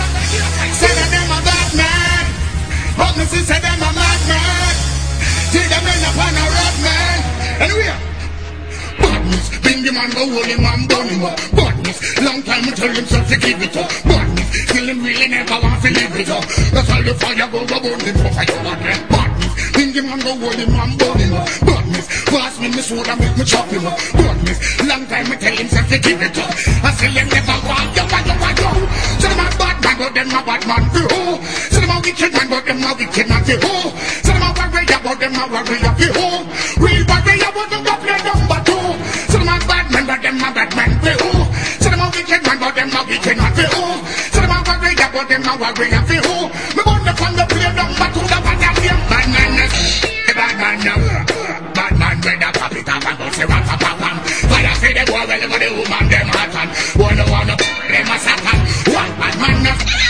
Say that them a bad man, but me see say them a mad man. See them end up on a road man. Anyway, badness, bring the man, go hold him and burn him up. Badness, long time me tell himself to give it up. Badness, till him really never want to live it up. That's all the fire go burn him for fire badness. Badness, bring the man, go hold him and burn him up. Badness, pass me my sword and make me chop him up. Badness, long time me tell himself to give it up. I say him never want you. So them a bad man, but them a bad man for who? So them a wicked man, but them a wicked man for who? So them a warrior, but them a warrior for who? Real warrior, but them a play number two. So them a bad man, but them a bad man for who? So them a wicked man, but them a wicked man for who? So them a warrior, but them a warrior for who? Me want to come to play number two, the bad man, bad man, bad man, with the puppy tap and go say what a pop and fire say the boy well for the woman them hot and wanna them a satan. One bad man,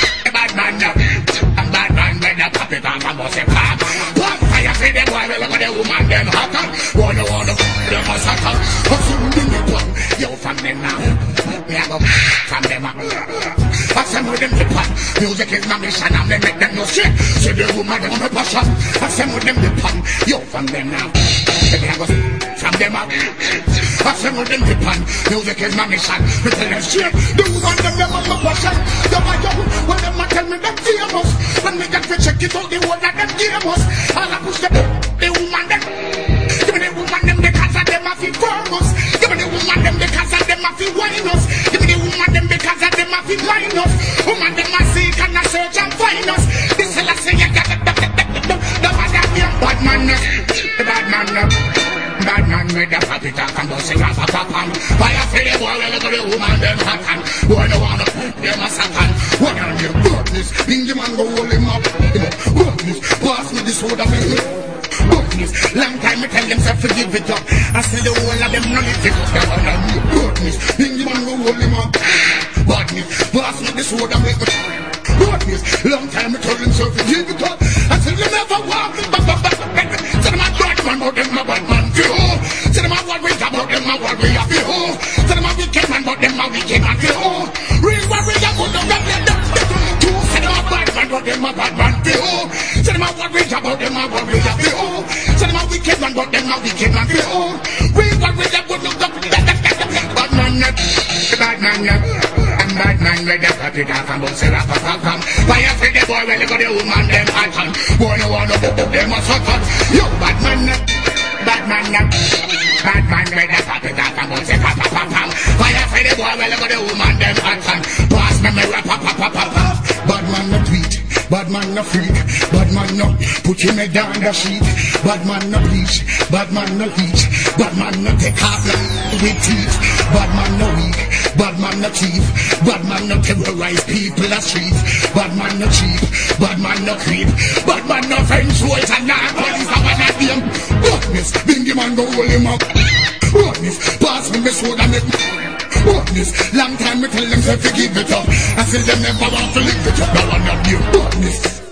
and bad man with the puppy tap and go say pop. One fire say the boy well for the woman them hot and wanna them a satan. Hustle in the club, yo from them now, me a go from them up. I say with them the pan, music is my mission and they make them no shit. So the woman them a passion. I say with them the pan, yo from them now. From them up, I say with them the pan, music is my mission. Me tell them shit, the woman them a passion. The boy yo, when them a tell me them famous, when me get to check it out, the whole of them famous. All I push the woman them. Give me the woman them because of them a feel famous. Give me the woman them because of them a feel winus. Give me the woman them because of them a feel winus. Woman them a seek and a search and find us. This is like say you got the bad man, bad man with the happy talk and don't sing a pop and fire for the boy well for the woman them hot and boy no wanna them a satan. One on your goodness, bring the man go hold him up. Goodness, pass me the soda make me. Goodness, long time me tell themself to give it up. I say the whole of them no live it up. One on your goodness, bring the man go hold him up. Goodness, pass me the soda make me. Goodness, long time me tell himself to give it up. I say you never want me back. So them a bad man, but them a bad man for who? So them a warrior, but them a warrior for who? So them a wicked man, but them a wicked man for who? Real warrior, but them a bad man for who? So them a bad man, but them a bad man for who? So them a warrior, but them a warrior for who? So them a wicked man, but them a wicked man for who? Real warrior, but them a bad man, and bad man with the puppy dog and bounce rap a pop. Fire for the boy, well, for the woman, them hot and boy, no wanna them a suck up. Yo, bad man with the puppy dog and bounce rap a pop. Fire for the boy, well, for the woman, them hot and pass me rap a pop. Bad man no tweet, bad man no freak, bad man no put him down the sheet. Bad man no bleach, bad man no leech, bad man no take off with teeth. Bad man no weak, bad man no thief, bad man no terrorize people a street. Bad man no cheap, bad man no creep, bad man no fence walls and not police and one of them. Goodness, bring the man go hold him up. Goodness, pass me the sword and make me. Goodness, long time me tell them to give it up. I say them never want to live it up. Now one of you. Goodness.